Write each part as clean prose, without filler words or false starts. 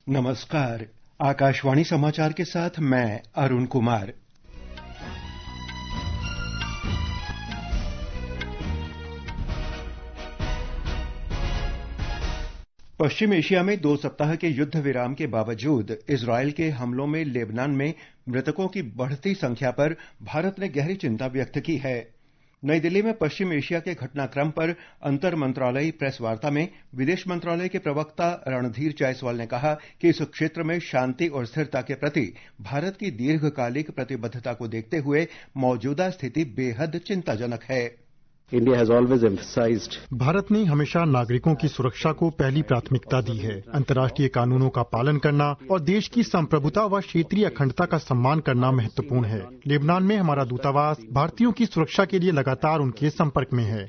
नमस्कार। आकाशवाणी समाचार के साथ मैं अरुण कुमार। पश्चिम एशिया में 2 सप्ताह के युद्ध विराम के बावजूद इजरायल के हमलों में लेबनान में मृतकों की बढ़ती संख्या पर भारत ने गहरी चिंता व्यक्त की है। नई दिल्ली में पश्चिम एशिया के घटनाक्रम पर अंतर मंत्रालयी प्रेस वार्ता में विदेश मंत्रालय के प्रवक्ता रणधीर जायसवाल ने कहा कि इस क्षेत्र में शांति और स्थिरता के प्रति भारत की दीर्घकालिक प्रतिबद्धता को देखते हुए मौजूदा स्थिति बेहद चिंताजनक है। भारत ने हमेशा नागरिकों की सुरक्षा को पहली प्राथमिकता दी है। अंतर्राष्ट्रीय कानूनों का पालन करना और देश की संप्रभुता व क्षेत्रीय अखंडता का सम्मान करना महत्वपूर्ण है। लेबनान में हमारा दूतावास भारतीयों की सुरक्षा के लिए लगातार उनके संपर्क में है।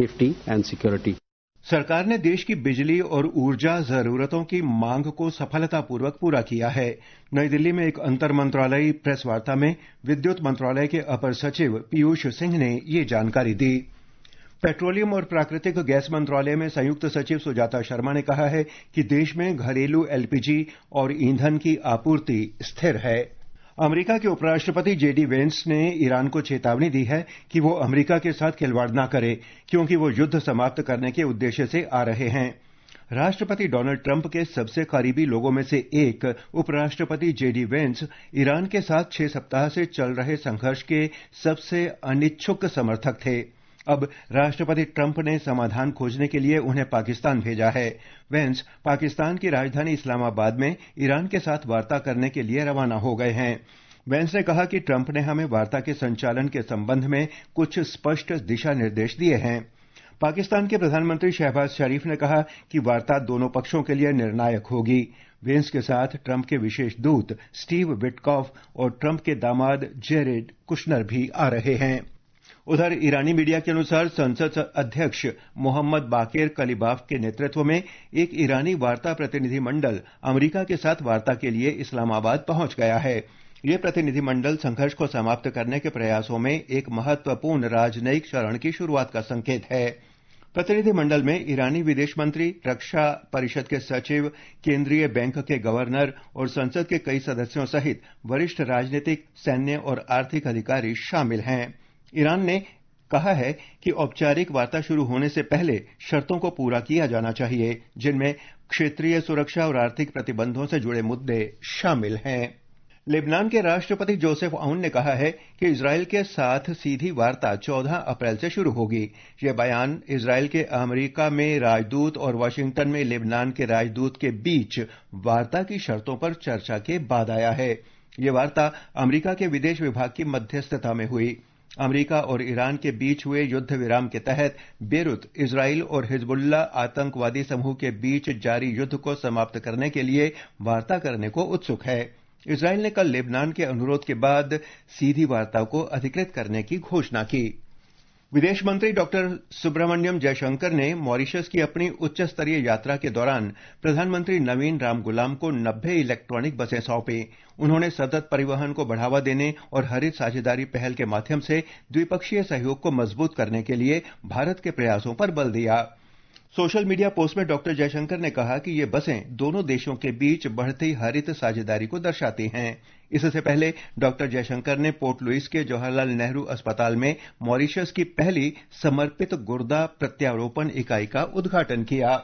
सरकार ने देश की बिजली और ऊर्जा जरूरतों की मांग को सफलतापूर्वक पूरा किया है। नई दिल्ली में एक अंतर मंत्रालयी प्रेस वार्ता में विद्युत मंत्रालय के अपर सचिव पीयूष सिंह ने ये जानकारी दी। पेट्रोलियम और प्राकृतिक गैस मंत्रालय में संयुक्त सचिव सुजाता शर्मा ने कहा है कि देश में घरेलू एलपीजी और ईंधन की आपूर्ति स्थिर है। अमेरिका के उपराष्ट्रपति जेडी वेंस ने ईरान को चेतावनी दी है कि वो अमेरिका के साथ खिलवाड़ न करे, क्योंकि वो युद्ध समाप्त करने के उद्देश्य से आ रहे हैं। राष्ट्रपति डोनाल्ड ट्रंप के सबसे करीबी लोगों में से एक उपराष्ट्रपति जेडी वेंस ईरान के साथ 6 सप्ताह से चल रहे संघर्ष के सबसे अनिच्छुक समर्थक थे। अब राष्ट्रपति ट्रंप ने समाधान खोजने के लिए उन्हें पाकिस्तान भेजा है। वेंस पाकिस्तान की राजधानी इस्लामाबाद में ईरान के साथ वार्ता करने के लिए रवाना हो गए हैं। वेंस ने कहा कि ट्रंप ने हमें वार्ता के संचालन के संबंध में कुछ स्पष्ट दिशा निर्देश दिए हैं। पाकिस्तान के प्रधानमंत्री शहबाज शरीफ ने कहा कि वार्ता दोनों पक्षों के लिए निर्णायक होगी। वेंस के साथ ट्रंप के विशेष दूत स्टीव विटकॉफ और ट्रंप के दामाद जेरेड कुशनर भी आ रहे हैं। उधर ईरानी मीडिया के अनुसार संसद अध्यक्ष मोहम्मद बाकेर कलीबाफ के नेतृत्व में एक ईरानी वार्ता प्रतिनिधिमंडल अमेरिका के साथ वार्ता के लिए इस्लामाबाद पहुंच गया है। ये प्रतिनिधिमंडल संघर्ष को समाप्त करने के प्रयासों में एक महत्वपूर्ण राजनयिक चरण की शुरुआत का संकेत है। प्रतिनिधिमंडल में ईरानी विदेश मंत्री, रक्षा परिषद के सचिव, केंद्रीय बैंक के गवर्नर और संसद के कई सदस्यों सहित वरिष्ठ राजनीतिक, सैन्य और आर्थिक अधिकारी शामिल हैं। ईरान ने कहा है कि औपचारिक वार्ता शुरू होने से पहले शर्तों को पूरा किया जाना चाहिए, जिनमें क्षेत्रीय सुरक्षा और आर्थिक प्रतिबंधों से जुड़े मुद्दे शामिल हैं। लेबनान के राष्ट्रपति जोसेफ आउन ने कहा है कि इजरायल के साथ सीधी वार्ता 14 अप्रैल से शुरू होगी। यह बयान इजरायल के अमेरिका में राजदूत और वाशिंगटन में लेबनान के राजदूत के बीच वार्ता की शर्तों पर चर्चा के बाद आया है। यह वार्ता अमेरिका के विदेश विभाग की मध्यस्थता में हुई। अमेरिका और ईरान के बीच हुए युद्ध विराम के तहत बेरूत इजराइल और हिजबुल्लाह आतंकवादी समूह के बीच जारी युद्ध को समाप्त करने के लिए वार्ता करने को उत्सुक है। इजराइल ने कल लेबनान के अनुरोध के बाद सीधी वार्ता को अधिकृत करने की घोषणा की। विदेश मंत्री डॉक्टर सुब्रमण्यम जयशंकर ने मॉरिशस की अपनी उच्च स्तरीय यात्रा के दौरान प्रधानमंत्री नवीन रामगुलाम को 90 इलेक्ट्रॉनिक बसें सौंपी। उन्होंने सतत परिवहन को बढ़ावा देने और हरित साझेदारी पहल के माध्यम से द्विपक्षीय सहयोग को मजबूत करने के लिए भारत के प्रयासों पर बल दिया। सोशल मीडिया पोस्ट में डॉक्टर जयशंकर ने कहा कि ये बसें दोनों देशों के बीच बढ़ती हरित साझेदारी को दर्शाती हैं। इससे पहले डॉक्टर जयशंकर ने पोर्ट लुइस के जवाहरलाल नेहरू अस्पताल में मॉरिशस की पहली समर्पित गुर्दा प्रत्यारोपण इकाई का उद्घाटन किया।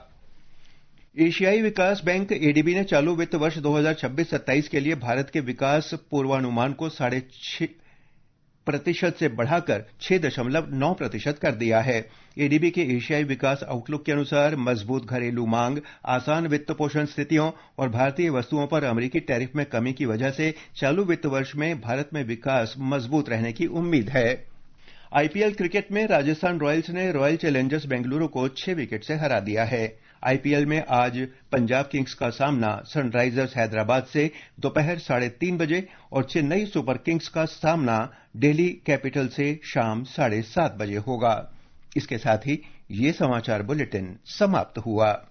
एशियाई विकास बैंक एडीबी ने चालू वित्त वर्ष 2026-27 के लिए भारत के विकास पूर्वानुमान को 6.5% से बढ़ाकर 6.9% कर दिया है। एडीबी के एशियाई विकास आउटलुक के अनुसार मजबूत घरेलू मांग, आसान वित्त पोषण स्थितियों और भारतीय वस्तुओं पर अमेरिकी टैरिफ में कमी की वजह से चालू वित्त वर्ष में भारत में विकास मजबूत रहने की उम्मीद है। आईपीएल क्रिकेट में राजस्थान रॉयल्स ने रॉयल चैलेंजर्स बेंगलुरु को 6 विकेट से हरा दिया है। आईपीएल में आज पंजाब किंग्स का सामना सनराइजर्स हैदराबाद से दोपहर 3:30 बजे और चेन्नई सुपर किंग्स का सामना दिल्ली कैपिटल से शाम 7:30 बजे होगा। इसके साथ ही ये समाचार बुलेटिन समाप्त हुआ।